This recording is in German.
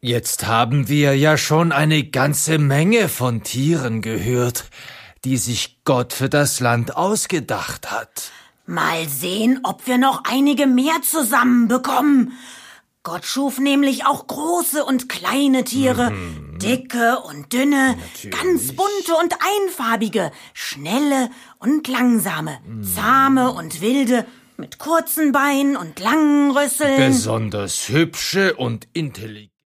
Jetzt haben wir ja schon eine ganze Menge von Tieren gehört, die sich Gott für das Land ausgedacht hat. Mal sehen, ob wir noch einige mehr zusammenbekommen. Gott schuf nämlich auch große und kleine Tiere, dicke und dünne, ganz bunte und einfarbige, schnelle und langsame, zahme und wilde, mit kurzen Beinen und langen Rüsseln. Besonders hübsche und intelligente.